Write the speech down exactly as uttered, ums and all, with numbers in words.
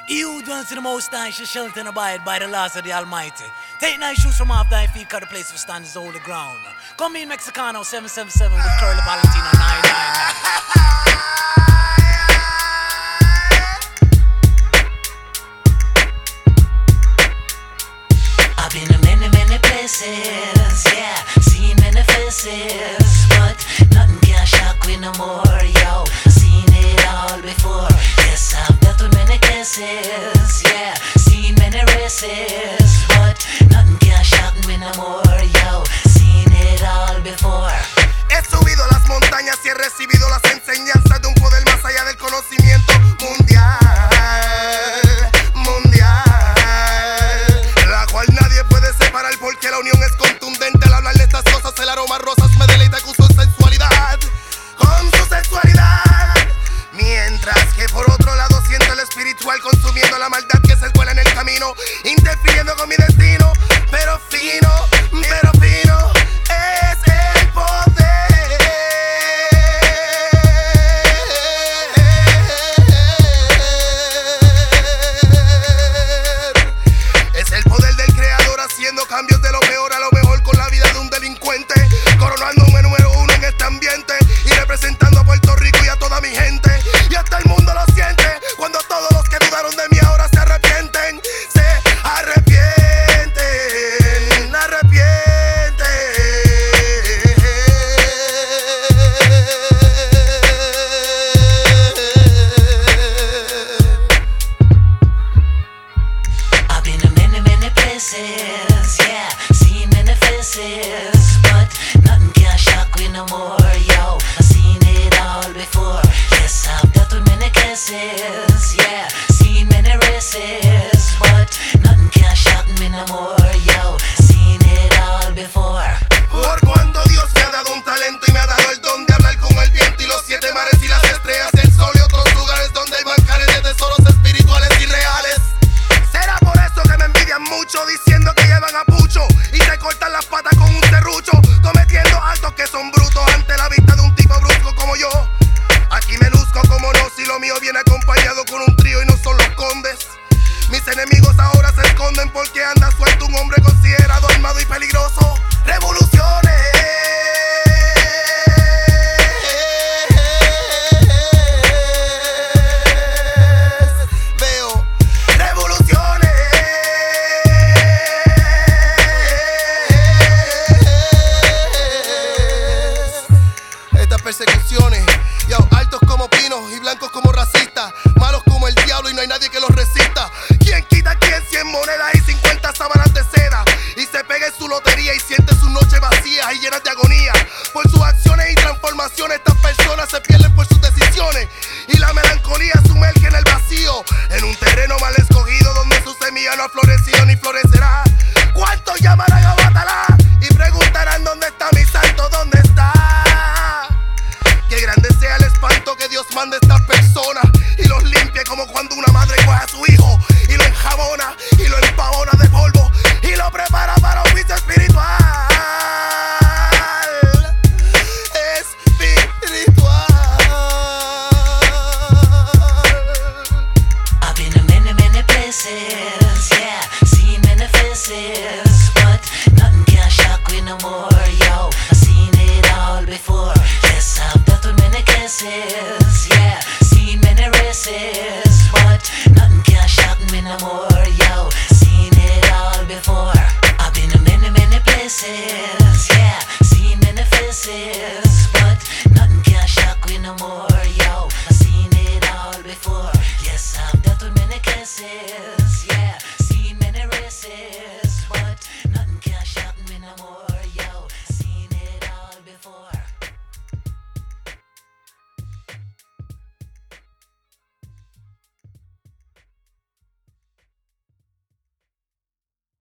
You dwells in the Most High, shall shelter and abide by the laws of the Almighty. Take thy shoes from off thy feet, cause the place we stand is holy ground. Come in Mexicano seven seven seven with Curly Valentino nine nine nine. I've been to many, many places, yeah, seen many faces, but nothing can shock me no more, yo. Seen it all before. Yes, I've dealt with many cases, yeah, seen many races, but nothing can shock me no more, yo. Seen it all before. He subido las montañas y he recibido las enseñanzas de un poder más allá del conocimiento mundial, mundial, la cual nadie puede separar porque la unión es contundente. Al hablar de estas cosas el aroma rosas me deleita con su sensualidad, con su sexualidad, mientras que por otro lado siento el espiritual consumiendo la maldad que se cuela en el camino, interfiriendo con mi destino, pero fino, pero fino es el poder. Es el poder del creador haciendo cambios de lo peor a lo mejor con la vida de un delincuente, coronando un número uno en este ambiente y representando a Puerto Rico y a toda mi gente. Y hasta el mundo lo siente cuando todos los que dudaron de mí ahora se arrepienten, se arrepienten, arrepienten. I've been to many, many places, yeah, seen many faces, but nothing can shock me no more, yo. I've seen it all before. Yes, I've dealt with many cases, yeah, seen many races, but nothing can shock me no more, yo. Seen it all before. Por cuanto Dios me ha dado un talento y me ha dado el don de hablar con el viento y los siete mares y las estrellas, el sol y otros lugares donde hay bancares de tesoros espirituales y reales. Será por eso que me envidian mucho diciendo que llevan a pucho y te cortan las patas con un serrucho, cometiendo actos que son brutos ante la vista de un tipo brusco como yo. Aquí me luzco como no, si lo mío viene acompañado con un trío y no son los condes. Mis enemigos ahora se esconden porque anda suelto un hombre considerado armado y peligroso. Revoluciones. Veo revoluciones. Estas persecuciones, yo, altos como pinos y blancos como racistas, malos como el diablo y no hay nadie que los resista. ¿Quién quita a quién? Cien monedas y cincuenta sábanas de seda, y se pega en su lotería y siente sus noches vacías y llenas de agonía. Por sus acciones y transformaciones estas personas se pierden por sus decisiones y la melancolía sumerge en el vacío, en un terreno mal escogido donde su semilla no ha florecido ni florecerá. ¿Cuántos llamarán a Batalá y preguntarán dónde está mi santo? ¿Dónde está? Que grande sea el espanto que Dios mande a estas personas y los limpie como cuando una madre coge a su hijo